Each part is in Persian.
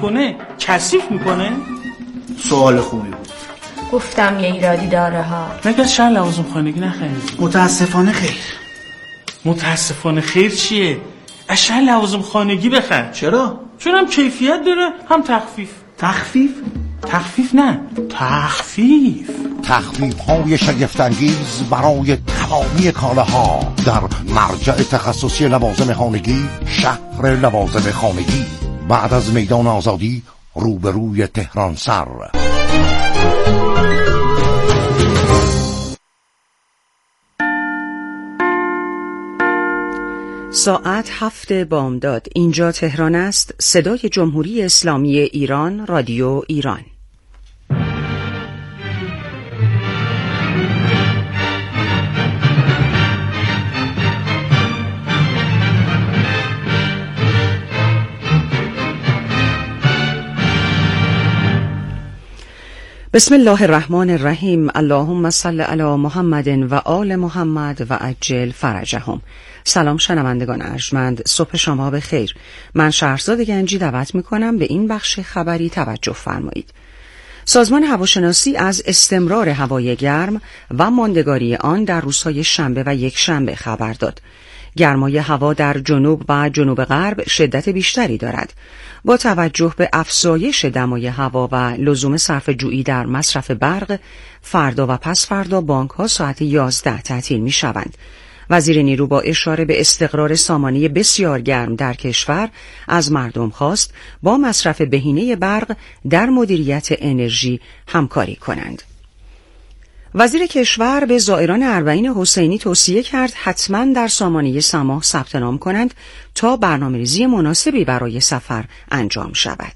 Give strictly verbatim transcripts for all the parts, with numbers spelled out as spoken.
کنه کثیف میکنه؟ سوال خوبی بود. گفتم یه ایرادی داره ها. مگه از شهر لوازم خانگی نخریدی؟ متاسفانه خیر. متاسفانه خیر چیه؟ از شهر لوازم خانگی بخر. چرا؟ چون هم کیفیت داره هم تخفیف. تخفیف؟ تخفیف نه، تخفیف. تخفیف های شگفت‌انگیز برای تمامی کالاها در مرجع تخصصی لوازم خانگی، شهر لوازم خانگی، بعد از میدان آزادی روبروی تهران سر. ساعت هفت بامداد. اینجا تهران است. صدای جمهوری اسلامی ایران، رادیو ایران. بسم الله الرحمن الرحیم. اللهم صل علی محمد و آل محمد و عجل فرجهم. سلام شنوندگان ارجمند، صبح شما بخیر. من شهرزاد گنجی دعوت میکنم به این بخش خبری توجه فرمایید. سازمان هواشناسی از استمرار هوای گرم و ماندگاری آن در روزهای شنبه و یکشنبه خبر داد. گرمای هوا در جنوب و جنوب غرب شدت بیشتری دارد. با توجه به افزایش دمای هوا و لزوم صرفه‌جویی در مصرف برق، فردا و پس فردا بانک‌ها ساعت یازده تعطیل می‌شوند. وزیر نیرو با اشاره به استقرار سامانه بسیار گرم در کشور از مردم خواست با مصرف بهینه برق در مدیریت انرژی همکاری کنند. وزیر کشور به زائران اربعین حسینی توصیه کرد حتما در سامانه سماح ثبت نام کنند تا برنامه‌ریزی مناسبی برای سفر انجام شود.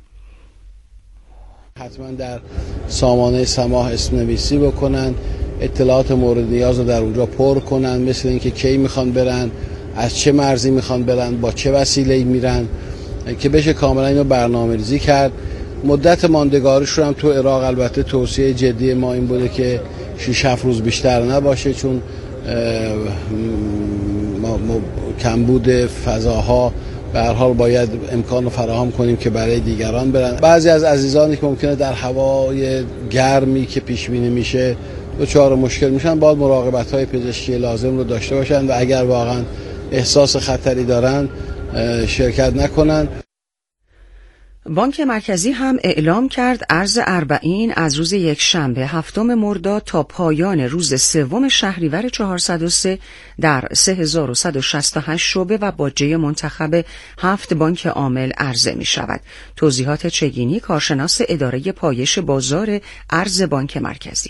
حتما در سامانه سماح اسم نویسی بکنن، اطلاعات مورد نیاز رو در اونجا پر کنن، مثل اینکه کی میخوان برن، از چه مرزی میخوان برن، با چه وسیله‌ای میرن، که بشه کاملا اینو برنامه‌ریزی کرد. مدت ماندگاریش رو هم تو عراق البته توصیه جدی ما این بوده که شش هفت روز بیشتر نباشه، چون کمبود فضاها به هر حال باید امکان رو فراهم کنیم که برای دیگران برن. بعضی از عزیزانی که ممکنه در هوای گرمی که پیش بینی میشه دچار مشکل میشن، باید مراقبت‌های پزشکی لازم رو داشته باشن و اگر واقعا احساس خطری دارن شرکت نکنن. بانک مرکزی هم اعلام کرد ارز اربعین از روز یکشنبه هفتم مرداد تا پایان روز سوم شهریور چهارصد و سه در سه هزار و صد و شصت و هشت شعبه و باجه منتخب هفت بانک عامل عرضه می شود. توضیحات چگینی کارشناس اداره پایش بازار ارز بانک مرکزی.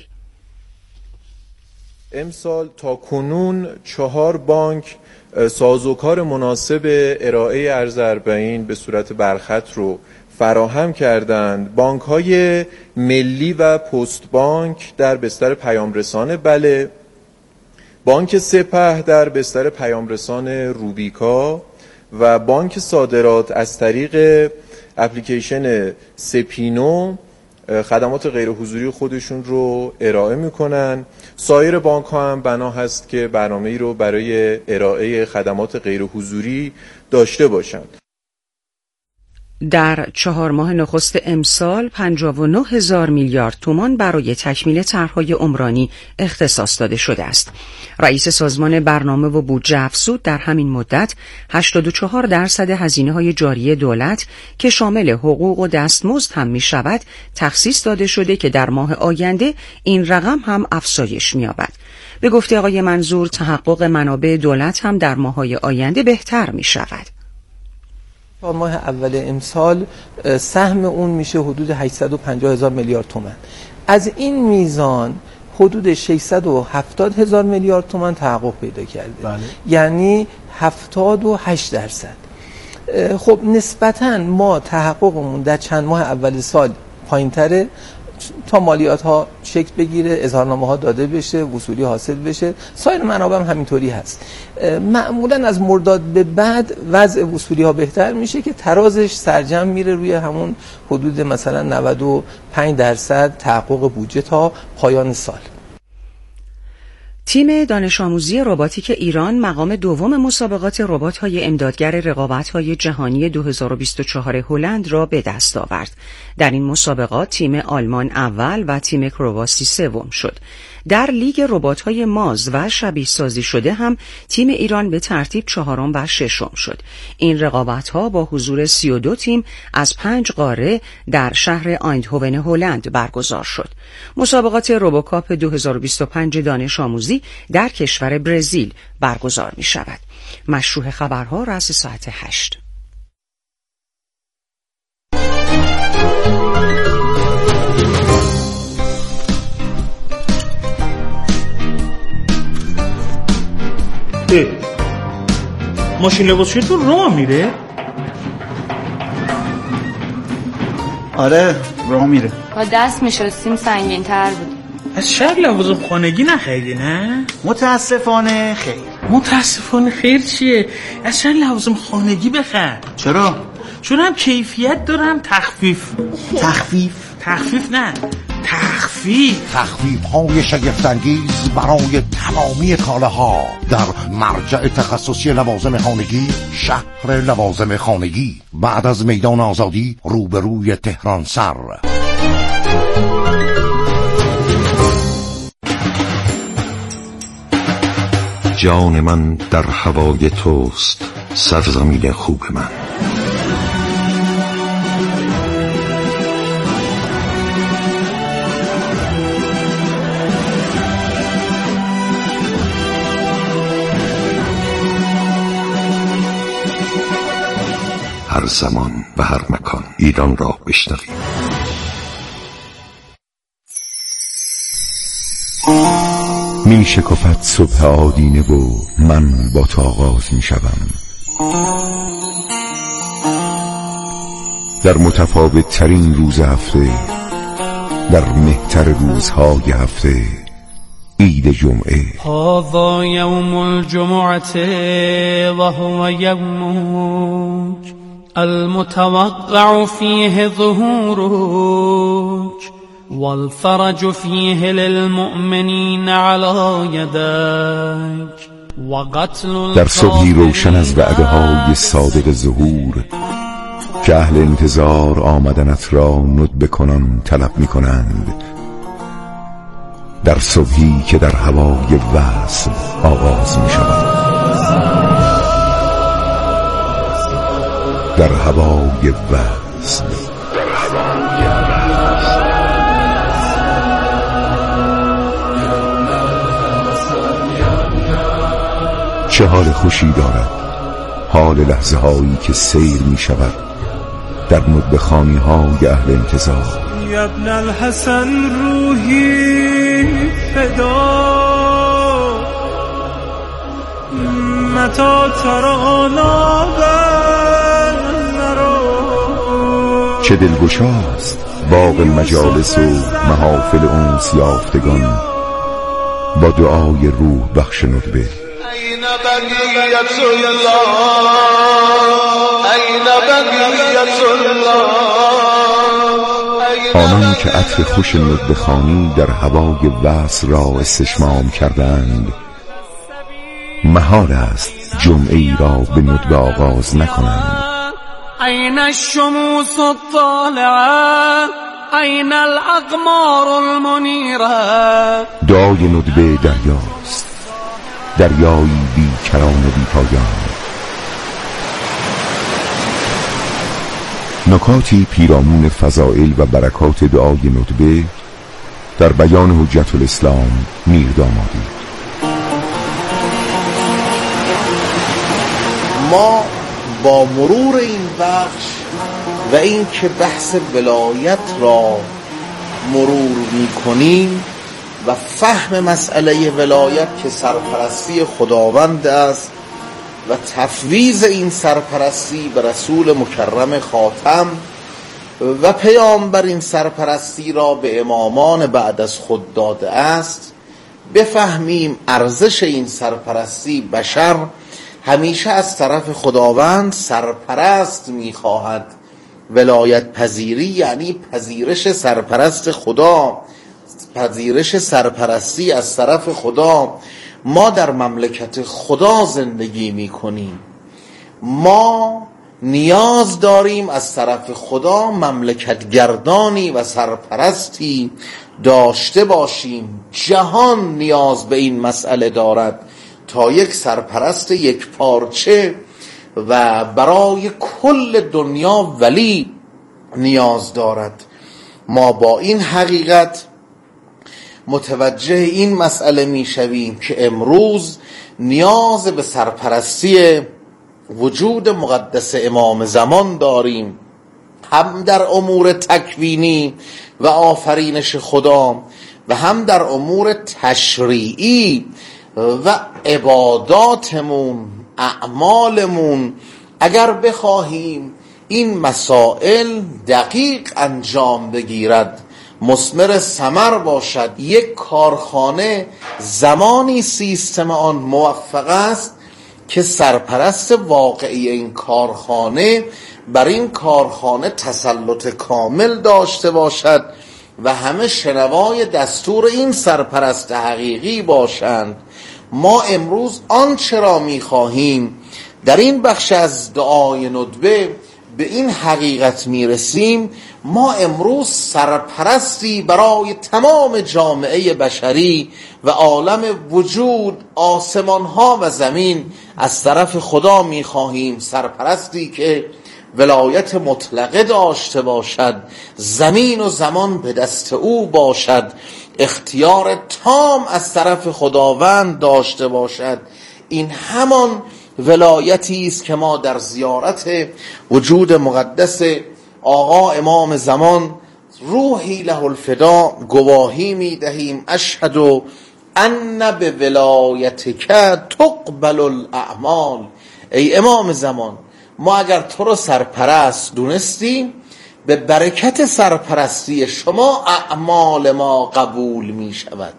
امسال تا کنون چهار بانک سازوکار مناسب ارائه ارز اربعین به صورت برخط رو فراهم کردند. بانک‌های ملی و پست بانک در بستر پیامرسان بله، بانک سپه در بستر پیامرسان روبیکا و بانک صادرات از طریق اپلیکیشن سپینو خدمات غیر حضوری خودشون رو ارائه میکنن. سایر بانک ها هم بنا هست که برنامه‌ای رو برای ارائه خدمات غیر حضوری داشته باشند. در چهار ماه نخست امسال پنجاه و نه هزار میلیارد تومان برای تکمیل طرح‌های عمرانی اختصاص داده شده است. رئیس سازمان برنامه و بودجه افزود در همین مدت هشتاد و چهار درصد هزینه‌های جاری دولت که شامل حقوق و دستمزد هم می‌شود تخصیص داده شده که در ماه آینده این رقم هم افزایش می‌یابد. به گفته آقای منظور تحقق منابع دولت هم در ماه‌های آینده بهتر می‌شود. ماه اول امسال سهم اون میشه حدود هشتصد و پنجاه هزار میلیارد تومان. از این میزان حدود ششصد و هفتاد هزار میلیارد تومان تحقق پیدا کرده. بله. یعنی هفتاد و هشت درصد. خب نسبتاً ما تحققمون در چند ماه اول سال پایین‌تره تا مالیات ها شکل بگیره، اظهارنامه ها داده بشه، وصولی حاصل بشه. سایر منابع هم همینطوری هست. معمولا از مرداد به بعد وضع وصولی ها بهتر میشه که ترازش سرجم میره روی همون حدود مثلا نود و پنج درصد تحقق بودجه تا پایان سال. تیم دانش آموزی رباتیک ایران مقام دوم مسابقات ربات‌های امدادگر رقابت‌های جهانی دو هزار و بیست و چهار هلند را به دست آورد. در این مسابقات تیم آلمان اول و تیم کرواسی سوم شد. در لیگ ربات‌های ماز و شبیه سازی شده هم تیم ایران به ترتیب چهارم و ششم شد. این رقابت‌ها با حضور سی و دو تیم از پنج قاره در شهر آیندهوون هلند برگزار شد. مسابقات روبوکاپ دو هزار و بیست و پنج دانش آموزی در کشور برزیل برگزار می شود. مشروع خبرها رأس ساعت هشت. ماشین لباسشویتون راه میره؟ آره راه میره. با دست میشستیم سنگین تر بود. از شهر لوازم خانگی نخریدی نه؟ متاسفانه خیر. متاسفانه خیر چیه؟ از شهر لوازم خانگی بخر. چرا؟ چون هم کیفیت داره هم تخفیف. تخفیف؟ تخفیف نه تخفیف تخفیف های شگفت‌انگیز برای تمامی کالاها در مرجع تخصصی لوازم خانگی شهر لوازم خانگی بعد از میدان آزادی روبروی تهران سر. جان من در هوای توست سرزمین خوب من. هر زمان و هر مکان ایران را بشنویم. می شکفت صبح آدینه و من با تو آغاز می شوم. در متفاوت ترین روز هفته، در مهتر روزهای هفته، عید جمعه. هذا یوم الجمعه و هو یومک المتوقع فیه ظهورک والفرج فیه للمؤمنین علی یدک و قتل. در صبحی روشن از وعده های صادق ظهور که اهل انتظار آمدنت را ندبه کنان طلب می کنند. در صبحی که در هوای وصل آغاز می شود، در هوای وصل. چه حال خوشی دارد حال لحظه هایی که سیر می شود در ندبخانی های اهل انتظار. یا ابن الحسن روحی فدا متا ترانا چه دلگشاست باغ المجالس و محافل انس یافتگان با دعای روح بخش ندبه. این بقیت الله این بقیت الله. آنان که عطر خوش ندبخانی در هوای وصل را استشمام کردند، محال است جمعه ای را به ندبه آغاز نکنند. این الشموس الطالعه این الاقمار المنیره. دعای ندبه دریاست، دریایی بی کران و بی پایان. نکاتی پیرامون فضائل و برکات دعای ندبه در بیان حجت الاسلام میردامادی. ما با مرور این بخش و این که بحث ولایت را مرور می کنیم و فهم مسئله ولایت که سرپرستی خداوند است و تفویض این سرپرستی به رسول مکرم خاتم و پیامبر این سرپرستی را به امامان بعد از خود داده است، بفهمیم ارزش این سرپرستی. بشر همیشه از طرف خداوند سرپرست میخواهد. ولایت پذیری یعنی پذیرش سرپرست خدا. پذیرش سرپرستی از طرف خدا ما در مملکت خدا زندگی می کنیم. ما نیاز داریم از طرف خدا مملکت گردانی و سرپرستی داشته باشیم. جهان نیاز به این مسئله دارد تا یک سرپرست یک پارچه و برای کل دنیا ولی نیاز دارد. ما با این حقیقت متوجه این مسئله می شویم که امروز نیاز به سرپرستی وجود مقدس امام زمان داریم، هم در امور تکوینی و آفرینش خدا و هم در امور تشریعی و عباداتمون، اعمالمون. اگر بخواهیم این مسائل دقیق انجام بگیرد، مثمر ثمر باشد، یک کارخانه زمانی سیستم آن موفق است که سرپرست واقعی این کارخانه بر این کارخانه تسلط کامل داشته باشد و همه شنوای دستور این سرپرست حقیقی باشند. ما امروز آنچه را می‌خواهیم در این بخش از دعای ندبه به این حقیقت میرسیم. ما امروز سرپرستی برای تمام جامعه بشری و عالم وجود، آسمانها و زمین از طرف خدا میخواهیم. سرپرستی که ولایت مطلقه داشته باشد، زمین و زمان به دست او باشد، اختیار تام از طرف خداوند داشته باشد. این همان ولایتی است که ما در زیارت وجود مقدس آقا امام زمان روحی له الفدا گواهی می دهیم. اشهد ان به ولایتک تقبل الاعمال. ای امام زمان، ما اگر تو رو سرپرست دونستیم، به برکت سرپرستی شما اعمال ما قبول می شود.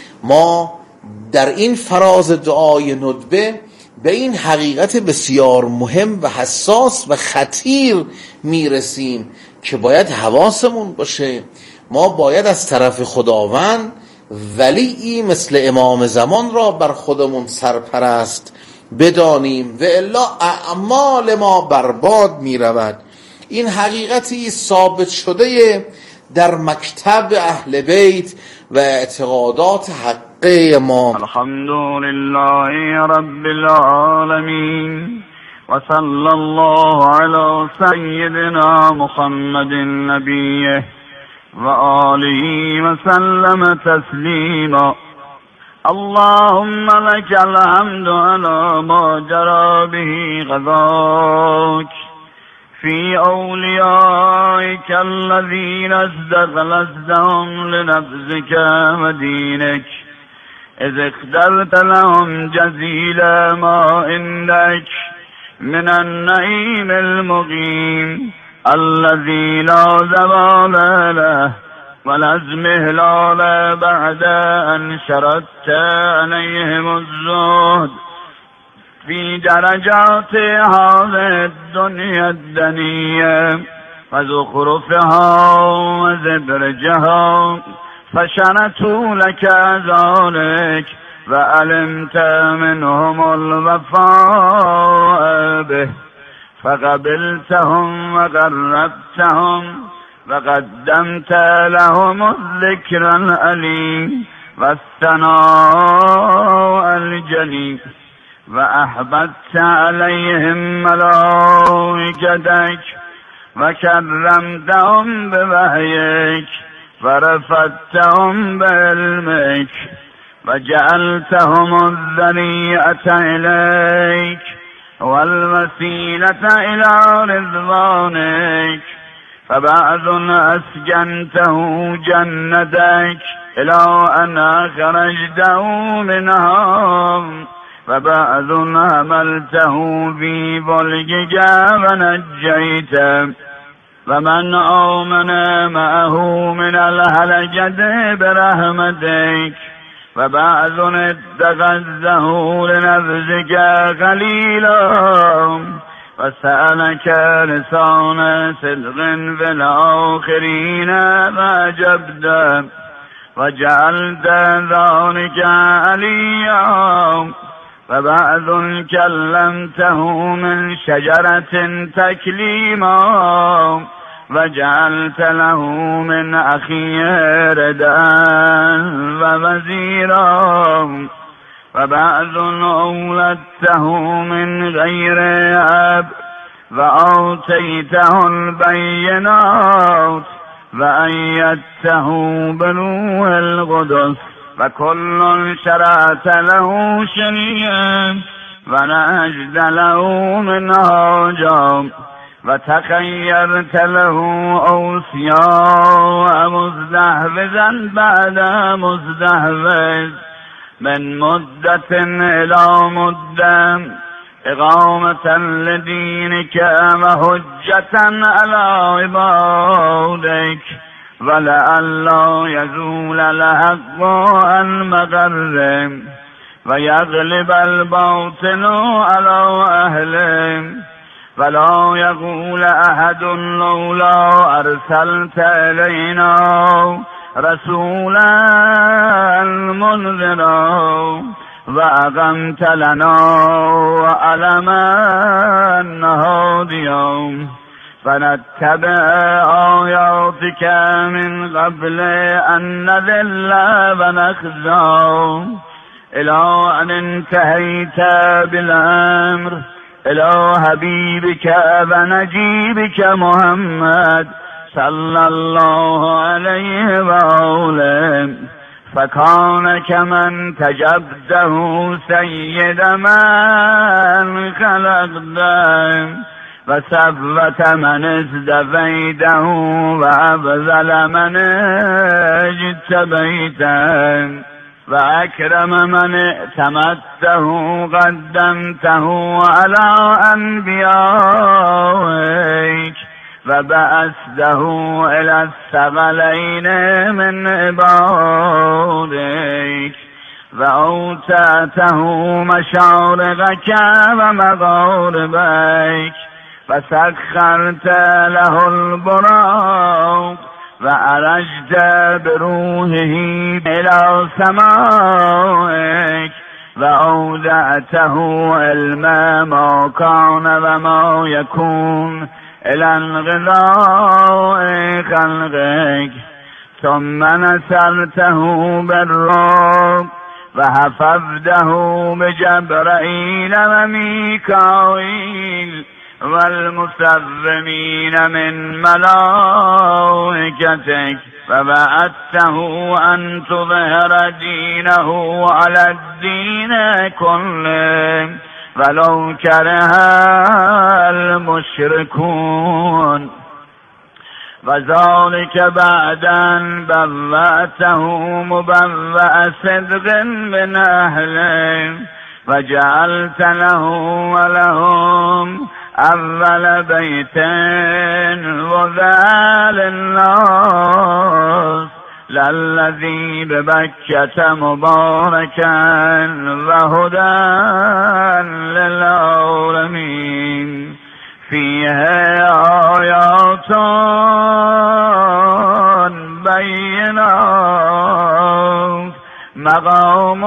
ما در این فراز دعای ندبه به این حقیقت بسیار مهم و حساس و خطیر میرسیم که باید حواسمون باشه. ما باید از طرف خداوند ولی مثل امام زمان را بر خودمون سرپرست بدانیم و الا اعمال ما برباد میرود. این حقیقتی ثابت شده در مکتب اهل بیت و اعتقادات حقه ما. الحمدلله رب العالمین و صلی الله علی سیدنا محمد نبیه و آله و سلم تسلیما. اللهم لك الحمد على ما جرى به غضاك في أوليائك الذين استغلزتهم لنفسك ودينك إذ اخترت لهم جزيل ما عندك من النعيم المقيم الذي لا زوال له ولا ازمهلال بعد أن شردت عليهم الزهد في درجات هذه الدنيا الدنية وزخرفها وزبرجها فشنتوا لك ذلك وعلمت منهم الوفاء به فقبلتهم وقربتهم وقدمت لهم الذكر العليم والثناء الجليل وأحببت عليهم ملائكتك وكرمتهم بوحيك ورفعتهم بعلمك وجعلتهم الذريعة إليك والوسيلة إلى رضوانك فبعض أسكنته جنتك إلى أن أخرجته منها وبعض حملته في فلكك ونجيته ومن آمن معه من الهلكة برحمتك وبعض اتخذته لنفسك خليلا وسألك لسان صدق في الآخرين فأجبته وجعلت ذلك عليا وبعد كلمته من شجرة تكليما وجعلت له من أخيه ردا ووزيرا وبعد أولدته من غير أب وآتيته البينات وأيدته بروح القدس وكل شرعت له شريعا ونجد له منهاجا وتخيرت له أوصياء مزدحفزا بعد مزدحفز من مدة إلى مدة إقامة لدينك وحجة على عبادك ولئلا يزول الحق عن مغرب ويغلب الباطل على أهله ولا يقول أحد لولا أرسلت إلينا رسولا منذرا وأقمت لنا وألما هاديا فنتبع آياتك من قبل أن نذل ونخزى إلى أن انتهيت بالأمر إلى حبيبك ونجيبك محمد صلى الله عليه وآله فكان كمن تجبده سيد من خلقته وسبت من ازدفيته وأبذل من اجتبيته وأكرم من ائتمته قدمته على أنبيائك وبعثته إلى الثقلين من عبادك وأوتاته مشارقك ومغاربك فسخرت له البراق وأرجت بروحه إلى سمائك وأودعته علم ما كان وما يكون إلى انقضاء خلقك ثم نصرته بالروح وحفظته بجبرائيل وميكائيل والمسومين من ملائكتك فبعثته أن تظهر دينه على الدين كله ولو كره المشركون وذلك بعد أن بوأته مبوأ صدق من أهله وجعلت له ولهم أول بيت وذا للناس للذي ببكة مباركا وهدى للعالمين فيها آيات بينات مقام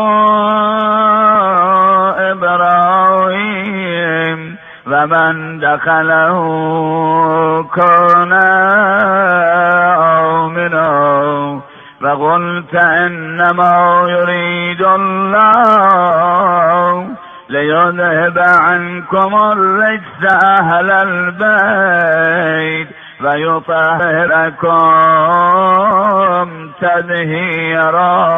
إبراهيم ومن دخله كان آمنا وقلت إنما يريد الله ليذهب عنكم الرجس أهل البيت ويطهركم تطهيرا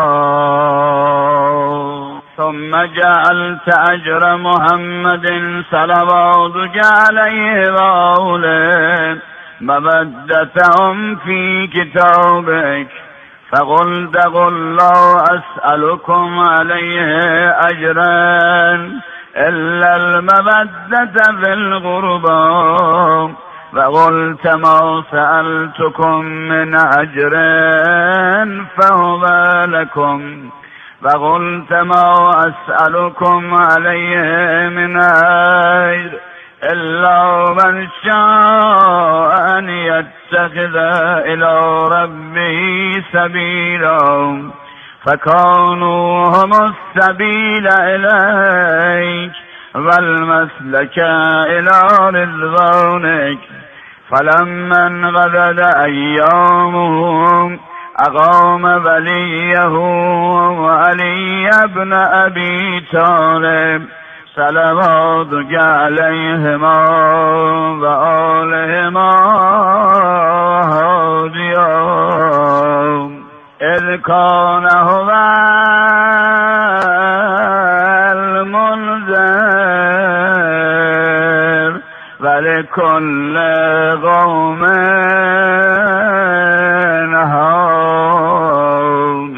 ثم جعلت أجر محمد صلواتك عليه وآله مودتهم في كتابك فقلت قل لا أسألكم عليه أجرا إلا المودة في القربى فقلت ما سألتكم من أجر فهو لكم فقلت ما أسألكم عليه من أجر إلا من شاء أن يتقى يتخذ إلى ربه سبيلا فكانوا هم السبيل إليك والمسلك إلى رضوانك فلما انقضت أيامهم أقام وليه وعلي بن أبي طالب صلواتك عليهما وآلهما هاديا إذ كان هو المنذر ولكل قوم هاد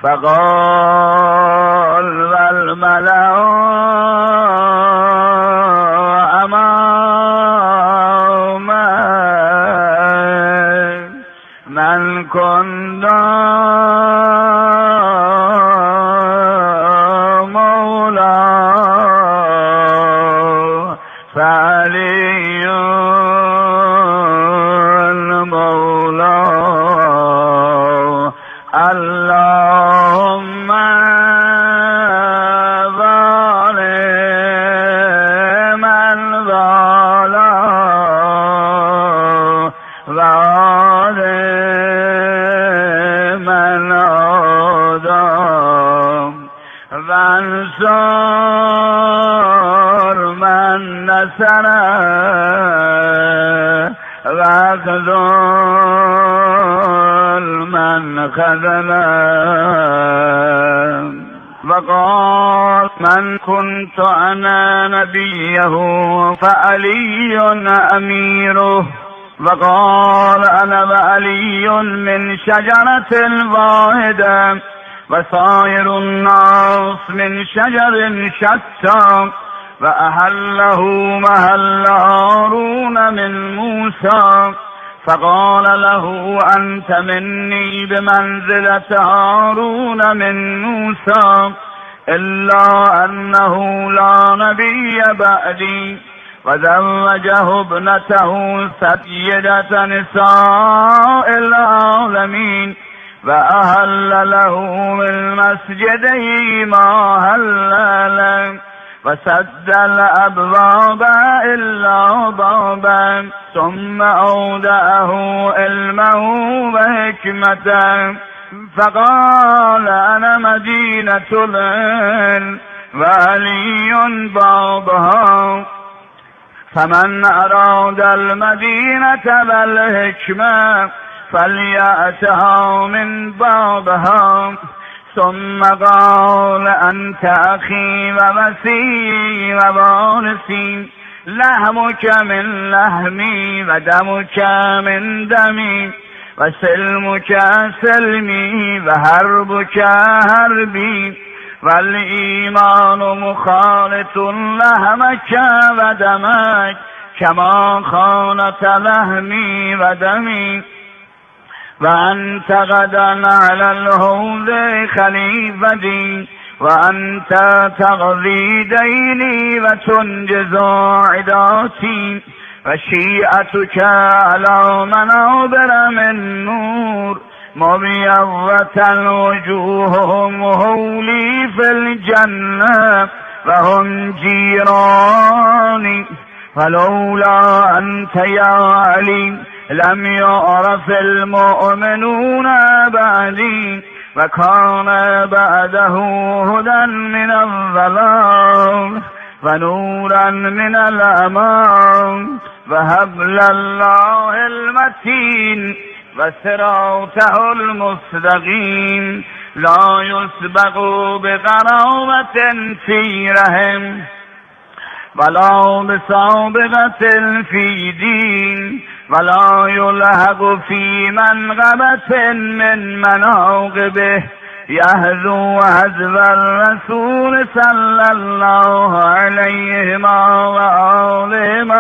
فقال والملأ أمامه من كنت مولاه فعلي المولى اللهم ظالم الظالم ظالم العظام وانصر من نصره واخذل من خذله وقال من كنت أنا نبيه فعلي أميره وقال أنا وعلي من شجرة واحدة وسائر الناس من شجر شتى وأحله محل هارون من موسى فقال له أنت مني بمنزلة هارون من موسى إلا أنه لا نبي بعدي وزوجه ابنته سيدة نساء العالمين وأهل له من مسجده ما هل له وسد الأبواب إلا بابا ثم أودعه علمه وحكمته فقال أنا مدينة العلم وعلي بابها فمن أراد المدينة والحكمة فليأتها من بابها ثم قال أنت أخي ومسيحي ووارثي لحمك من لحمي ودمك من دمي وسلمك سلمي وحربك حربي والإيمان مخالط لحمك ودمك كما خانت لحمي ودمي وأنت غدا على الهود خليفتي وأنت تقضي ديني وتنجز عداتي وشيعتك على منابر من نور مبيضة وجوههم هولي في الجنة وهم جيراني فلولا أنت يا علي لم يعرف المؤمنون بعدي وكان بعده هدى من الظلام ونورا من الأمان وهبل الله المتين وصراطه المستقيم لا يسبق بقرابة في رحم ولا بسابقة في دين ولا يلحق في منغبة من مناقبه يهذو هذو الرسول صلى الله عليه وآله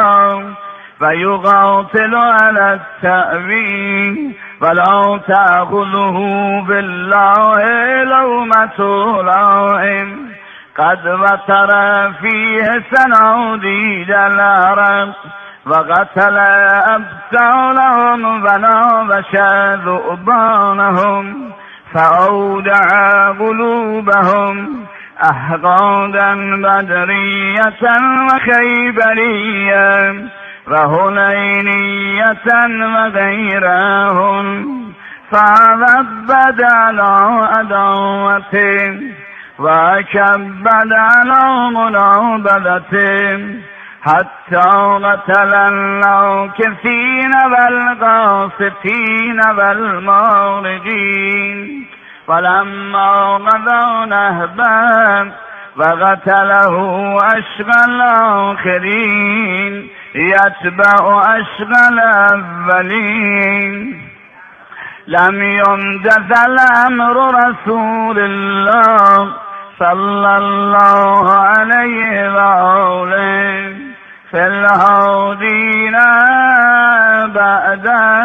فيقاتل على التأويل ولا تأخذه بالله لومة لائم قد وتر فيه سناديد العرب وقتل أبطالهم وناوش ذؤبانهم فأودع قلوبهم أحقادا بدرية وخيبرية وهنينية وغيرهم فعذبد على عداوته وكبد على منابذته حتى قتل الناكثين والقاسطين والمارقين ولما قضى نهبا وقتله أشقى الآخرين يتبع أشقى الأولين لم يمتث الأمر رسول الله صلى الله عليه وآله في الهادين بعد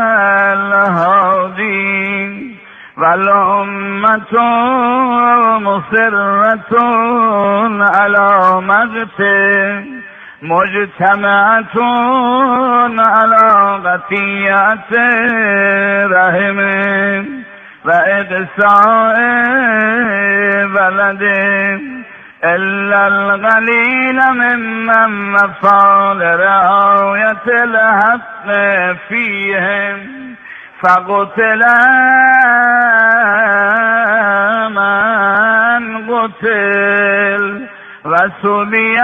الهادين والأمة مصرة على مقته مجتمعة على قطيعة رحم وإقصاء بلد إلا القليل ممن وفى لرعاية الحق فيهم فقتل من قتل وسبي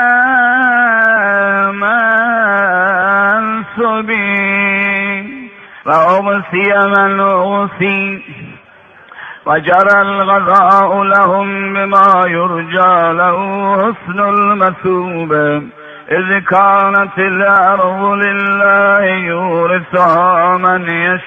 من سبي وأغسي من أغسي وجرى الغضاء لهم بما يرجى له حسن المثوبة إذ كانت الأرض لله يورثها من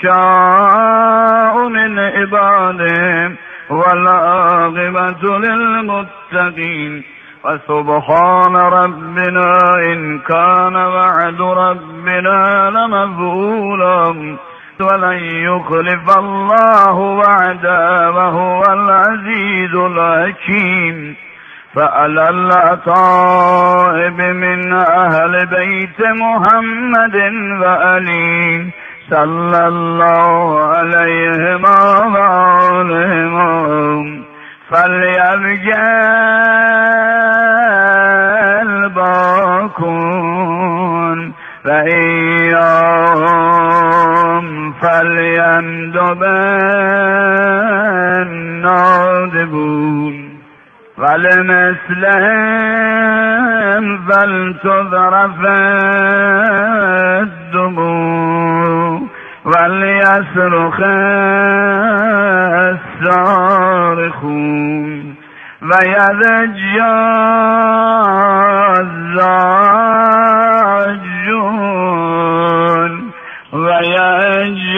يشاء من عباده والعاقبة للمتقين وسبحان ربنا إن كان وعد ربنا لمفعولا ولن يخلف الله وعده وهو العزيز الحكيم فعلى الأطائب من أهل بيت محمد وآله صلى الله عليهم وآلهم فليبقى الباكون فإياهم فليندب النادبون ولمثلهم فلتذرف الدموع وليصرخ الصارخون ويضج الزاجون ويهج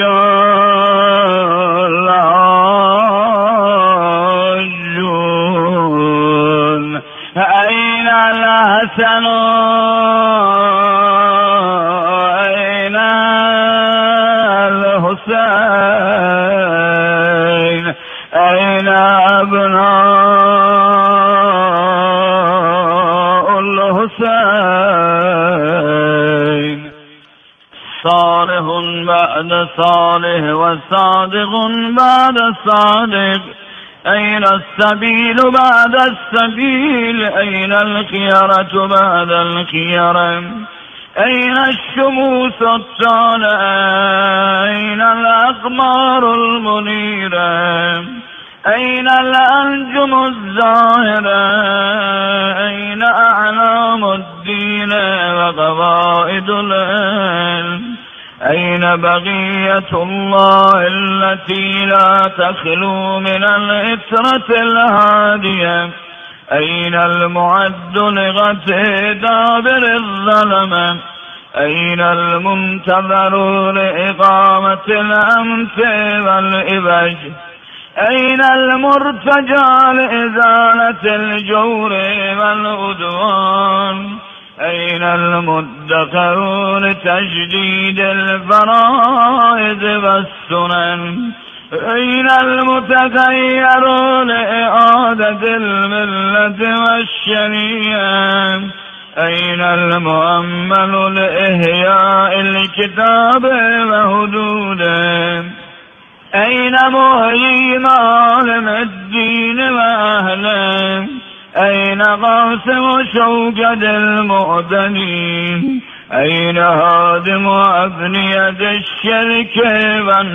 اللاجون أين الحسن أين الحسين أين أبناء الحسين صالح بعد صالح وصادق بعد صادق أين السبيل بعد السبيل أين الخيرة بعد الخيرة أين الشموس الطالعة أين الأقمار المنيرة أين الأنجم الزاهرة أين أعلام الدين وقواعد العلم أين بقية الله التي لا تخلو من الإترة الهادية أين المعد لغته دابر الظلمة أين المنتظر لإقامة الأمس والإبج أين المرتجى لإزالة الجور والعدوان أين المدخر لتجديد الفرائض والسنن أين المتغير لإعادة الملة والشريعة أين المؤمل لإحياء الكتاب وهدوده أين محيي معالم الدين وأهله أين قاسم شوكة المؤذنين أين هادم أبنية الشرك